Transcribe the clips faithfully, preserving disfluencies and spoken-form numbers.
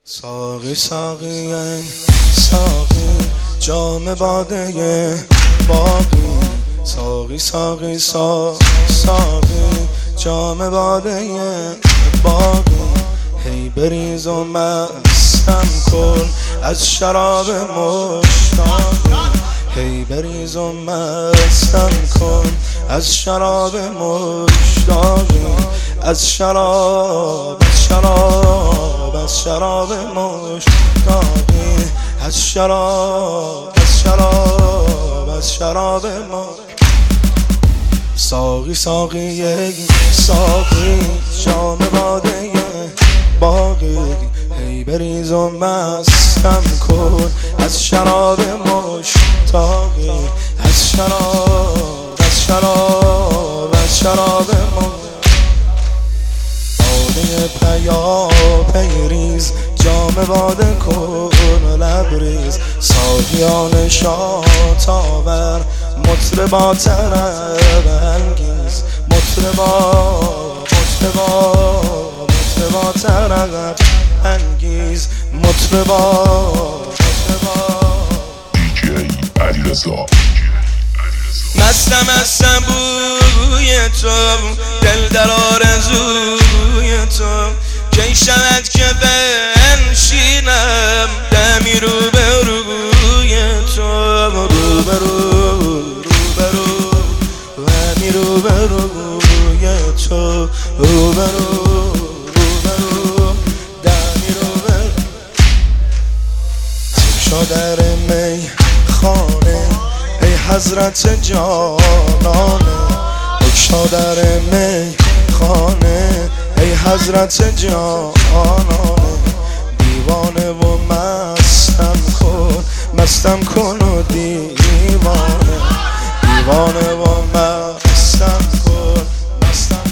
ساقی ساقی ساقی جام باده باقی، ساقی ساقی ساقی ساقی جام باده باقی. هی بریز و مستم کن از شراب مشتاقی، هی بریز و مستم کن از شراب مشتاقی. از شراب از شراب از شراب مشتاقی، از شراب از شراب از شراب مشتاقی. ساقی ساقی ساقی جام باده باقی، هی بریز و مستم کن از شراب مشتاقی. از شراب از شراب از شراب مشتاقی. باده پیا پیریز جام باده کن لبریز، ساقیان شات آور مطربا طرب انگیز. مطربا مطربا مطربا طرب انگیز. مطربا مطربا دیجی علیرضا. مستم از سبوی تو، دل در آرزوی تو. کی شود که بنشینم دمی رو به روی تو. رو به رو رو به رو دمی رو به روی تو. رو به رو رو به رو دمی رو به رو. شو در می خانه ای حضرت جانانه، بگشا در می خانه ای حضرت جانانه. دیوانه و مستم کن مستم کن و دیوانه. دیوانه و مستم کن مستم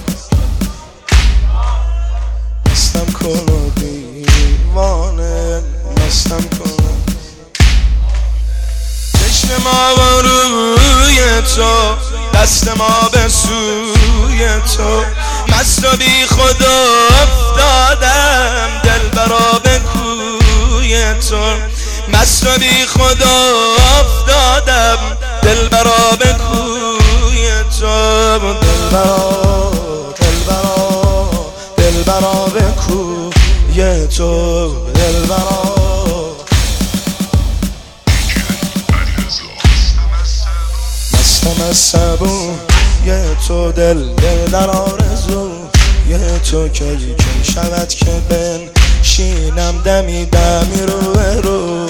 مستم کن و دیوانه. مستم کن ما با روی تو، دست ما به سوی تو. مست و بی خود افتادم دل برا به کوی تو. مست و بی خود افتادم دل برا به کوی تو. دل برا دل برا دل برا به کوی تو. دل برا مستم از سبو یه تو، دل دل در آرزو یه تو. کی کی شود که بنشینم دمی دمی رو به رو.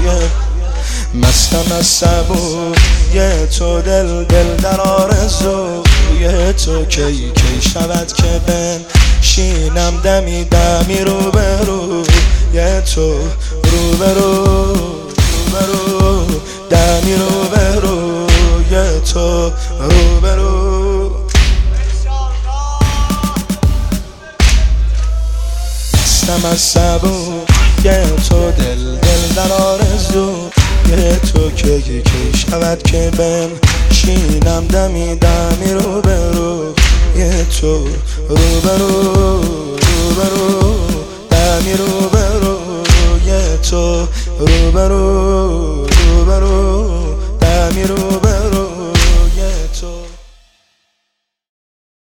مستم از سبو یه تو، دل دل در آرزو یه تو. کی کی شود که بنشینم دمی دمی رو به رو یه تو. رو به رو رو به رو دمی رو به رو یه تو. رو به رو مستم از سبو یه تو، دل دل در آرزو یه تو. کی کی شود که بنشینم دمی دمی رو به رو یه تو. رو به رو رو به رو دمی رو به رو یه تو. رو به رو رو به رو دمی رو